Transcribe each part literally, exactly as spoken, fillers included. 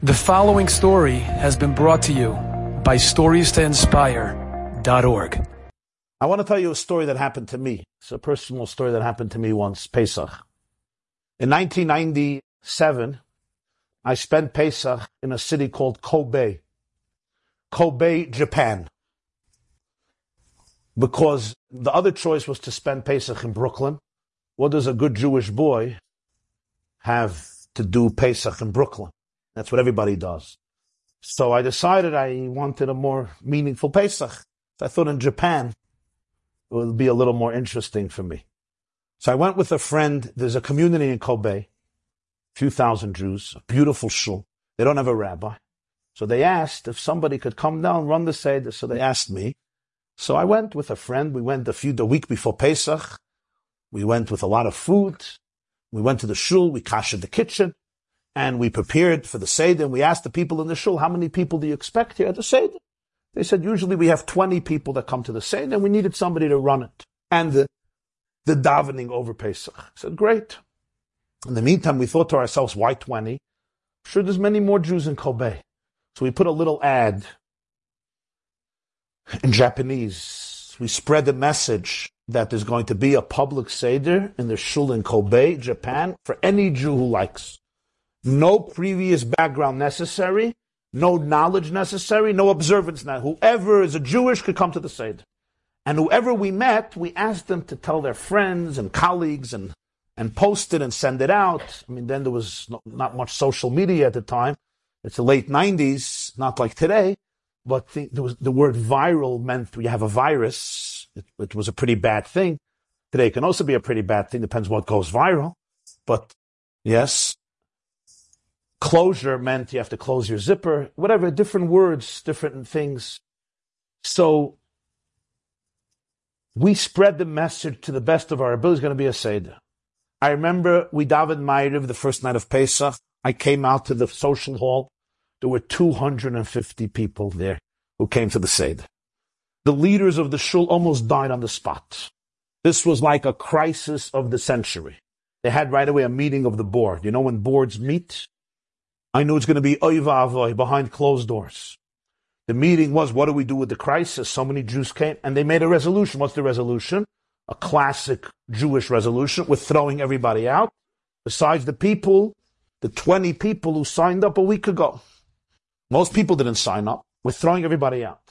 The following story has been brought to you by stories to inspire dot org. I want to tell you a story that happened to me. It's a personal story that happened to me once, Pesach. In nineteen ninety-seven, I spent Pesach in a city called Kobe. Kobe, Japan. Because the other choice was to spend Pesach in Brooklyn. What does a good Jewish boy have to do Pesach in Brooklyn? That's what everybody does. So I decided I wanted a more meaningful Pesach. So I thought in Japan it would be a little more interesting for me. So I went with a friend. There's a community in Kobe, a few thousand Jews, a beautiful shul. They don't have a rabbi. So they asked if somebody could come down, run the Seder. So they asked me. So I went with a friend. We went a few, the week before Pesach. We went with a lot of food. We went to the shul. We kashed the kitchen. And we prepared for the Seder, and we asked the people in the shul, how many people do you expect here at the Seder? They said, usually we have twenty people that come to the Seder, and we needed somebody to run it. And the, the davening over Pesach. I said, great. In the meantime, we thought to ourselves, why twenty? I'm sure there's many more Jews in Kobe. So we put a little ad in Japanese. We spread the message that there's going to be a public Seder in the shul in Kobe, Japan, for any Jew who likes. No previous background necessary, no knowledge necessary, no observance necessary. Whoever is a Jewish could come to the Seder. And whoever we met, we asked them to tell their friends and colleagues and, and post it and send it out. I mean, then there was not, not much social media at the time. It's the late nineties, not like today. But the, there was, the word viral meant we have a virus. It, it was a pretty bad thing. Today it can also be a pretty bad thing, depends what goes viral. But yes. Closure meant you have to close your zipper, whatever, different words, different things. So we spread the message to the best of our ability. It's going to be a Seder. I remember we davened Ma'ariv the first night of Pesach. I came out to the social hall. There were two hundred fifty people there who came to the Seder. The leaders of the shul almost died on the spot. This was like a crisis of the century. They had right away a meeting of the board. You know when boards meet? I knew it's going to be oy va'avoy, behind closed doors. The meeting was, what do we do with the crisis? So many Jews came, and they made a resolution. What's the resolution? A classic Jewish resolution. We're throwing everybody out. Besides the people, the twenty people who signed up a week ago. Most people didn't sign up. We're throwing everybody out.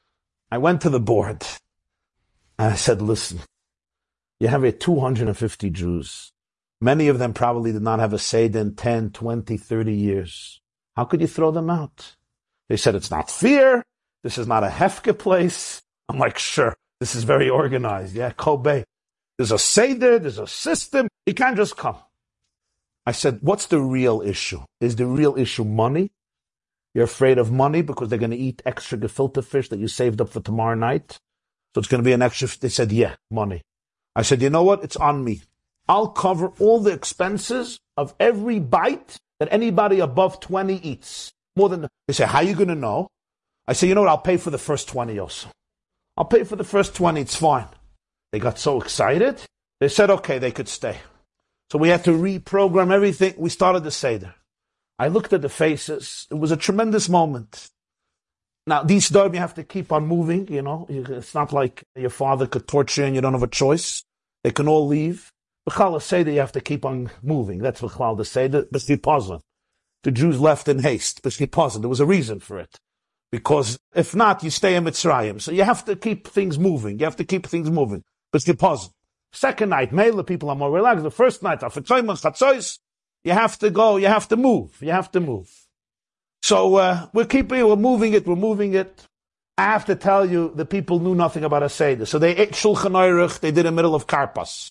I went to the board, and I said, listen, you have here two hundred fifty Jews. Many of them probably did not have a Seder in ten, twenty, thirty years. How could you throw them out? They said, it's not fair. This is not a Hefke place. I'm like, sure, this is very organized. Yeah, Kobe. There's a Seder, there's a system. You can't just come. I said, what's the real issue? Is the real issue money? You're afraid of money because they're going to eat extra gefilte fish that you saved up for tomorrow night? So it's going to be an extra. They said, yeah, money. I said, you know what? It's on me. I'll cover all the expenses of every bite that anybody above twenty eats. More than, they say, how are you going to know? I say, you know what, I'll pay for the first twenty also. I'll pay for the first twenty, it's fine. They got so excited, they said, okay, they could stay. So we had to reprogram everything. We started the Seder. I looked at the faces. It was a tremendous moment. Now, these days you have to keep on moving, you know. It's not like your father could torture you and you don't have a choice. They can all leave. B'chal Seder, you have to keep on moving. That's B'chal the Seder. B'shlipazan. The Jews left in haste. B'shlipazan. There was a reason for it. Because if not, you stay in Mitzrayim. So you have to keep things moving. You have to keep things moving. B'shlipazan. Second night, Mela, people are more relaxed. The first night, you have to go, you have to move. You have to move. So uh, we're keeping, we're moving it, we're moving it. I have to tell you, the people knew nothing about a Seder. So they ate Shulchan Aruch, they did in the middle of Karpas.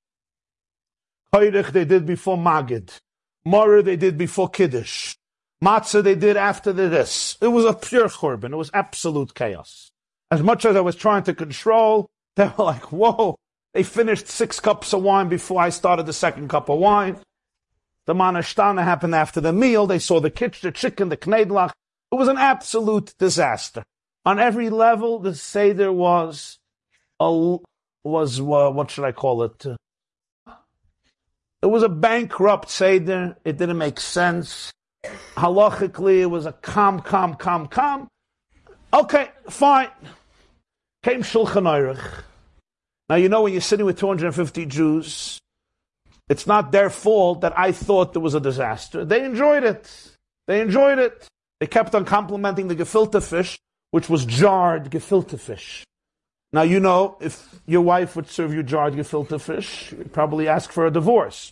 Koyrich they did before Magid. Moreh they did before Kiddush. Matzah they did after the this. It was a pure churban. It was absolute chaos. As much as I was trying to control, they were like, whoa. They finished six cups of wine before I started the second cup of wine. The manashtana happened after the meal. They saw the kitch, the chicken, the knedlach. It was an absolute disaster. On every level, the Seder was, a, was uh, what should I call it? It was a bankrupt Seder. It didn't make sense. Halachically, it was a calm, calm, calm, calm. Okay, fine. Came Shulchan Aruch. Now, you know, when you're sitting with two hundred fifty Jews, it's not their fault that I thought there was a disaster. They enjoyed it. They enjoyed it. They kept on complimenting the gefilte fish, which was jarred gefilte fish. Now, you know, if your wife would serve you jarred gefilte fish, you'd probably ask for a divorce.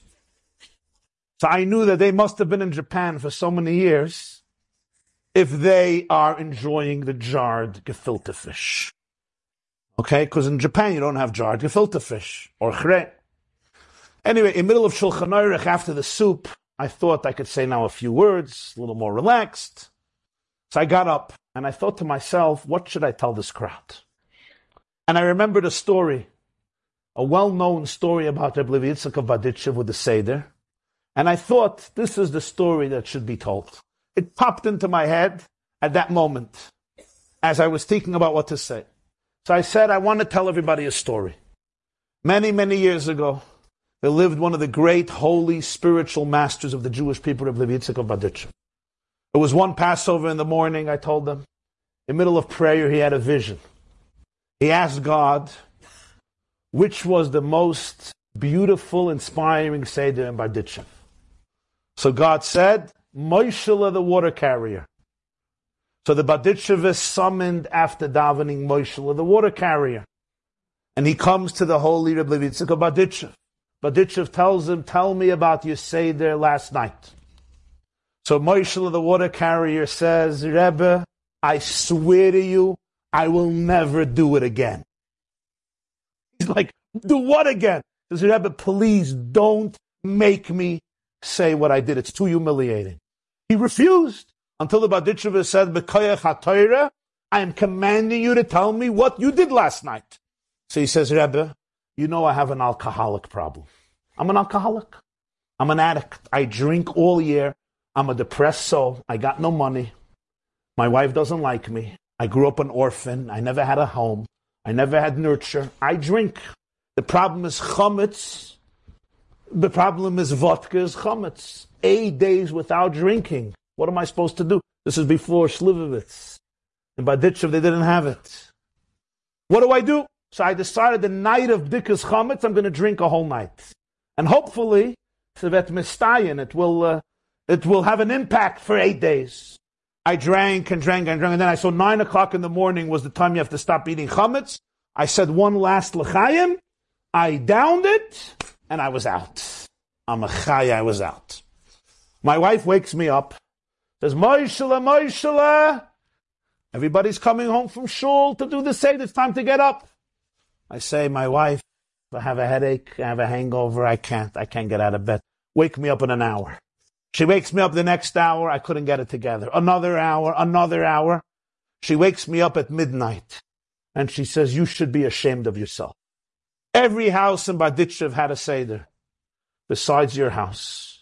So I knew that they must have been in Japan for so many years if they are enjoying the jarred gefilte fish. Okay, because in Japan you don't have jarred gefilte fish or chreh. Anyway, in the middle of Shulchan Aruch, after the soup, I thought I could say now a few words, a little more relaxed. So I got up and I thought to myself, what should I tell this crowd? And I remembered a story, a well-known story about Rebbe Levi Yitzchak of Berditchev with the Seder. And I thought this is the story that should be told. It popped into my head at that moment as I was thinking about what to say. So I said, I want to tell everybody a story. Many, many years ago, there lived one of the great, holy, spiritual masters of the Jewish people, Rebbe Levi Yitzchak of Berditchev. It was one Passover in the morning, I told them. In the middle of prayer, he had a vision. He asked God, which was the most beautiful, inspiring Seder in Berditchev. So God said, Moshele the water carrier. So the Berditchevists summoned after davening Moshele the water carrier. And he comes to the holy Rebbe Levi Yitzchak of Berditchev. Berditchev tells him, tell me about your Seder last night. So Moshele the water carrier says, Rebbe, I swear to you, I will never do it again. He's like, do what again? He says, Rebbe, please don't make say what I did. It's too humiliating. He refused until the Berditchever said, B'koyach HaTorah, I am commanding you to tell me what you did last night. So he says, Rebbe, you know I have an alcoholic problem. I'm an alcoholic. I'm an addict. I drink all year. I'm a depressed soul. I got no money. My wife doesn't like me. I grew up an orphan. I never had a home. I never had nurture. I drink. The problem is chametz. The problem is vodka is chametz. Eight days without drinking. What am I supposed to do? This is before Slivovitz. In Berditchev, they didn't have it. What do I do? So I decided the night of Bdikas chametz, I'm going to drink a whole night. And hopefully, Sevet Mistayin, it will, uh, it will have an impact for eight days. I drank and drank and drank, and then I saw nine o'clock in the morning was the time you have to stop eating chametz. I said one last l'chaim. I downed it, and I was out. I'm a chay, I was out. My wife wakes me up, says, Moshele, Moshele, everybody's coming home from shul to do the seder. It's time to get up. I say, my wife, I have a headache, I have a hangover, I can't, I can't get out of bed. Wake me up in an hour. She wakes me up the next hour, I couldn't get it together. Another hour, another hour. She wakes me up at midnight, and she says, you should be ashamed of yourself. Every house in Berditchev had a seder, besides your house.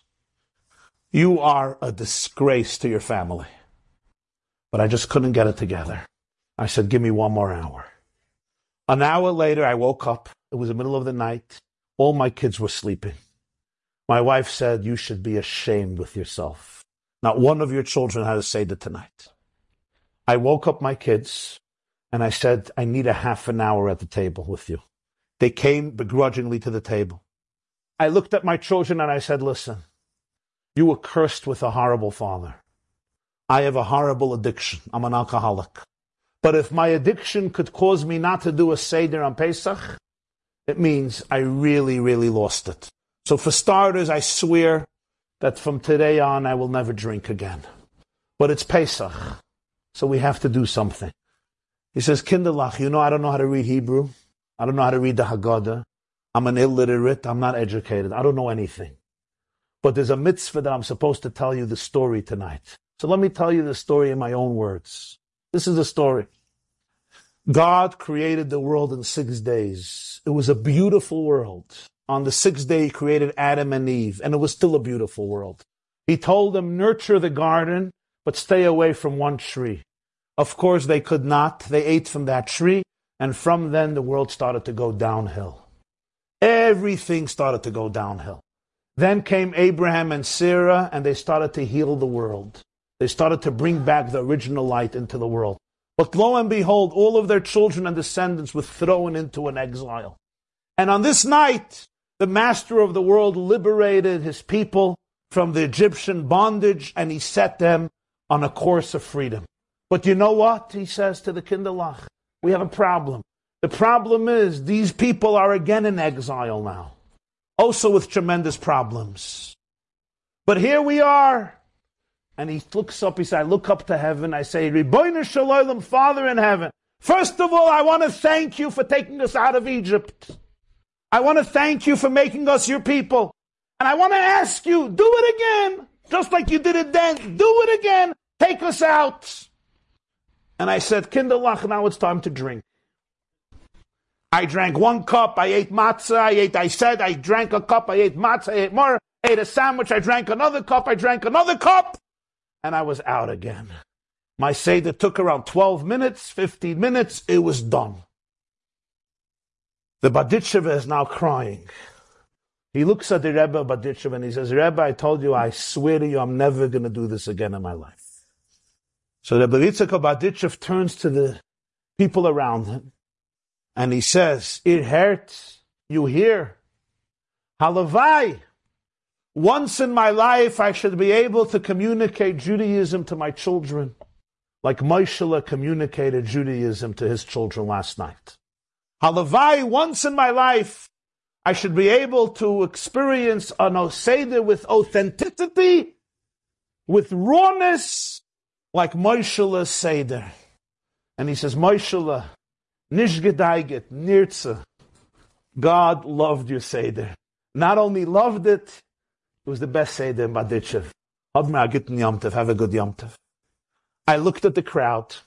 You are a disgrace to your family. But I just couldn't get it together. I said, give me one more hour. An hour later, I woke up. It was the middle of the night. All my kids were sleeping. My wife said, you should be ashamed with yourself. Not one of your children had a seder tonight. I woke up my kids, and I said, I need a half an hour at the table with you. They came begrudgingly to the table. I looked at my children, and I said, listen, you were cursed with a horrible father. I have a horrible addiction. I'm an alcoholic. But if my addiction could cause me not to do a Seder on Pesach, it means I really, really lost it. So for starters, I swear that from today on, I will never drink again. But it's Pesach, so we have to do something. He says, Kinderlach, you know I don't know how to read Hebrew. I don't know how to read the Haggadah. I'm an illiterate. I'm not educated. I don't know anything. But there's a mitzvah that I'm supposed to tell you the story tonight. So let me tell you the story in my own words. This is the story. God created the world in six days. It was a beautiful world. On the sixth day, he created Adam and Eve, and it was still a beautiful world. He told them, nurture the garden, but stay away from one tree. Of course, they could not. They ate from that tree, and from then, the world started to go downhill. Everything started to go downhill. Then came Abraham and Sarah, and they started to heal the world. They started to bring back the original light into the world. But lo and behold, all of their children and descendants were thrown into an exile. And on this night, the master of the world liberated his people from the Egyptian bondage, and he set them on a course of freedom. But you know what? He says to the Kinderlach, we have a problem. The problem is these people are again in exile now, also with tremendous problems. But here we are. And he looks up, he said, I look up to heaven, I say, Ribono Shel Olam, Father in heaven, first of all, I want to thank you for taking us out of Egypt. I want to thank you for making us your people. And I want to ask you, do it again, just like you did it then. Do it again. Take us out. And I said, Kinderlach, now it's time to drink. I drank one cup, I ate matzah, I ate, I said, I drank a cup, I ate matzah, I ate more, I ate a sandwich, I drank another cup, I drank another cup, and I was out again. My Seder took around twelve minutes, fifteen minutes, it was done. The Baditchev is now crying. He looks at the Rebbe Baditchev and he says, Rebbe, I told you, I swear to you, I'm never going to do this again in my life. So the Yitzchak Baditchev turns to the people around him and he says, it hurts, you hear? Halavai, once in my life I should be able to communicate Judaism to my children like Moshe communicated Judaism to his children last night. Halavai, once in my life I should be able to experience an Seder with authenticity, with rawness, like Moshe Seder. And he says, Moshe, nish gedaiget, nirtze. God loved your Seder. Not only loved it, it was the best Seder in Baditchev. Have a good Yom Tov. I looked at the crowd.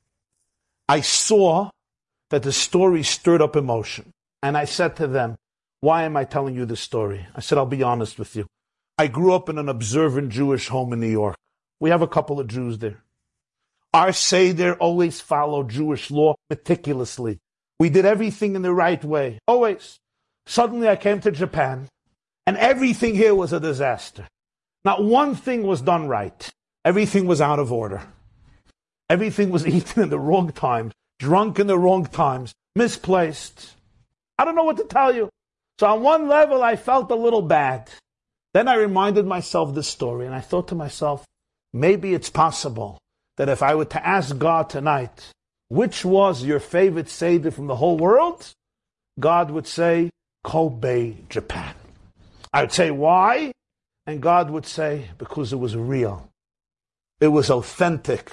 I saw that the story stirred up emotion. And I said to them, why am I telling you this story? I said, I'll be honest with you. I grew up in an observant Jewish home in New York. We have a couple of Jews there. Our Seder always followed Jewish law meticulously. We did everything in the right way, always. Suddenly I came to Japan, and everything here was a disaster. Not one thing was done right. Everything was out of order. Everything was eaten in the wrong times, drunk in the wrong times, misplaced. I don't know what to tell you. So on one level, I felt a little bad. Then I reminded myself this story, and I thought to myself, maybe it's possible that if I were to ask God tonight, which was your favorite Seder from the whole world? God would say, Kobe, Japan. I would say, why? And God would say, because it was real. It was authentic.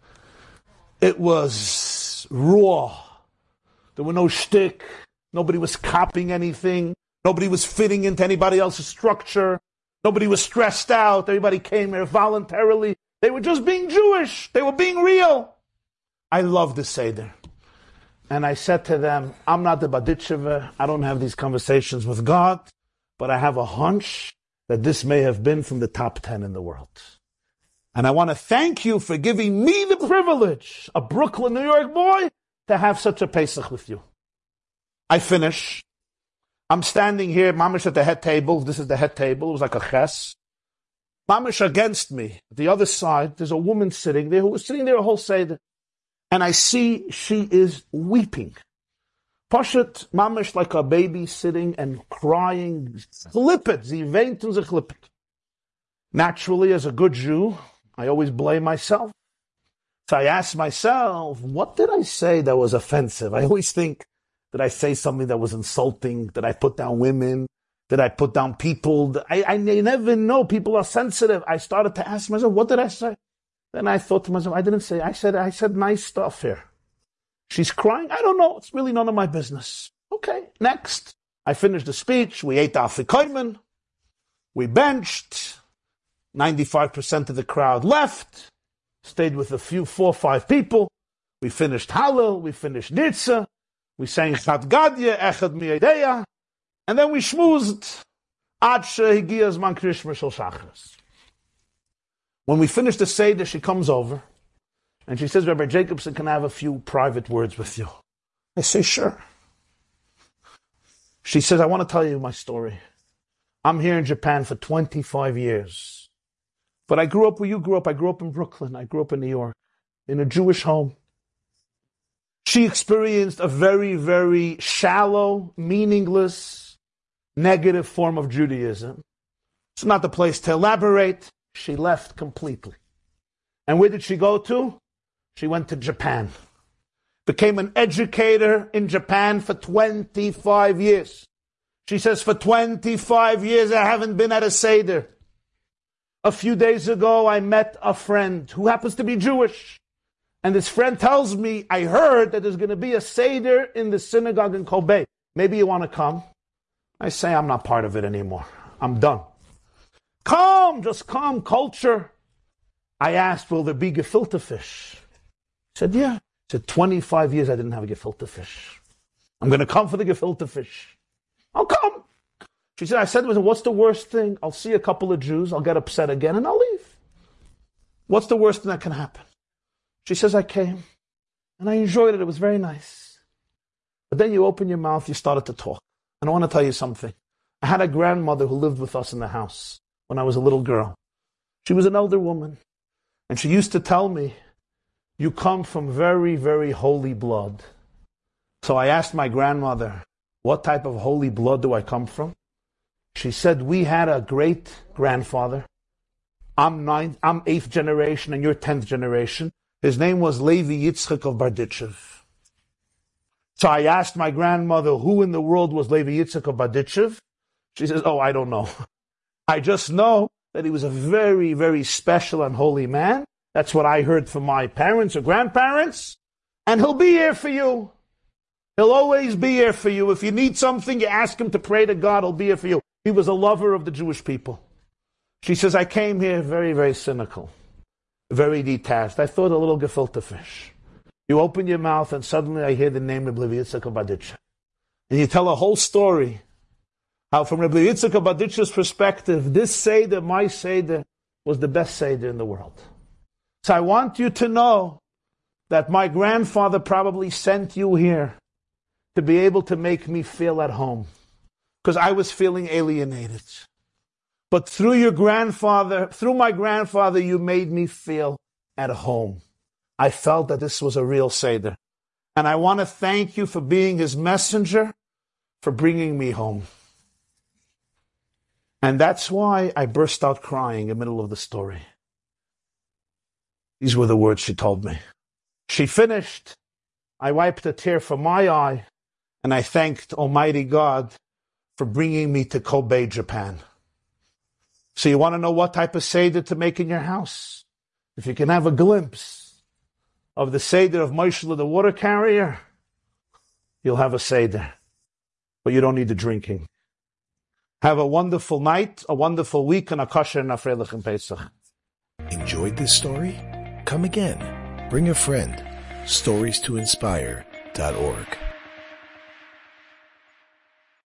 It was raw. There were no shtick. Nobody was copying anything. Nobody was fitting into anybody else's structure. Nobody was stressed out. Everybody came here voluntarily. They were just being Jewish. They were being real. I love the Seder. And I said to them, I'm not the Baditchev. I don't have these conversations with God, but I have a hunch that this may have been from the top ten in the world. And I want to thank you for giving me the privilege, a Brooklyn, New York boy, to have such a Pesach with you. I finish. I'm standing here, mamish at the head table. This is the head table. It was like a ches. Mamish against me. The other side, there's a woman sitting there who was sitting there a whole Seder. And I see she is weeping. Poshet, mamish like a baby sitting and crying. Chlippet, sie weint und sie chlippet. Naturally, as a good Jew, I always blame myself. So I ask myself, what did I say that was offensive? I always think, did I say something that was insulting? Did I put down women? Did I put down people? I, I never know. People are sensitive. I started to ask myself, what did I say? Then I thought to myself, I didn't say, I said, I said nice stuff here. She's crying. I don't know. It's really none of my business. Okay, next. I finished the speech. We ate Afikoyman. We benched. ninety-five percent of the crowd left. Stayed with a few, four, five people. We finished Hallel. We finished Nirtze. We sang Chad Gadya, Echad Mi'edeya. And then we schmoozed. Ad she'higiyah zman krishma shel shachris. When we finish the Seder, she comes over. And she says, Rabbi Jacobson, can I have a few private words with you? I say, sure. She says, I want to tell you my story. I'm here in Japan for twenty-five years. But I grew up where you grew up. I grew up in Brooklyn. I grew up in New York, in a Jewish home. She experienced a very, very shallow, meaningless, negative form of Judaism. It's not the place to elaborate. She left completely. And where did she go to? She went to Japan. Became an educator in Japan for twenty-five years. She says, for twenty-five years I haven't been at a Seder. A few days ago I met a friend who happens to be Jewish. And this friend tells me, I heard that there's going to be a Seder in the synagogue in Kobe. Maybe you want to come? I say, I'm not part of it anymore. I'm done. Come, just come, culture. I asked, will there be gefilte fish? He said, yeah. He said, twenty-five years I didn't have a gefilte fish. I'm going to come for the gefilte fish. I'll come. She said, I said, what's the worst thing? I'll see a couple of Jews, I'll get upset again, and I'll leave. What's the worst thing that can happen? She says, I came, and I enjoyed it. It was very nice. But then you open your mouth, you started to talk. And I want to tell you something. I had a grandmother who lived with us in the house when I was a little girl. She was an elder woman. And she used to tell me, you come from very, very holy blood. So I asked my grandmother, what type of holy blood do I come from? She said, we had a great grandfather. I'm ninth, I'm eighth generation and you're tenth generation. His name was Levi Yitzchak of Barditchev. So I asked my grandmother, who in the world was Levi Yitzchak of Barditchev? She says, oh, I don't know. I just know that he was a very, very special and holy man. That's what I heard from my parents or grandparents. And he'll be here for you. He'll always be here for you. If you need something, you ask him to pray to God, he'll be here for you. He was a lover of the Jewish people. She says, I came here very, very cynical, very detached. I thought a little gefilte fish. You open your mouth and suddenly I hear the name of Rabbi Yitzchak of Barditchev. And you tell a whole story, how from Rabbi Yitzchak of Barditchev's perspective, this Seder, my Seder, was the best Seder in the world. So I want you to know that my grandfather probably sent you here to be able to make me feel at home, because I was feeling alienated. But through your grandfather, through my grandfather, you made me feel at home. I felt that this was a real Seder. And I want to thank you for being his messenger, for bringing me home. And that's why I burst out crying in the middle of the story. These were the words she told me. She finished. I wiped a tear from my eye, and I thanked Almighty God for bringing me to Kobe, Japan. So you want to know what type of Seder to make in your house? If you can have a glimpse of the Seder of Moshe the water carrier, you'll have a Seder. But you don't need the drinking. Have a wonderful night, a wonderful week, and a kosher and a freilich Pesach. Enjoyed this story? Come again. Bring a friend. stories to inspire dot org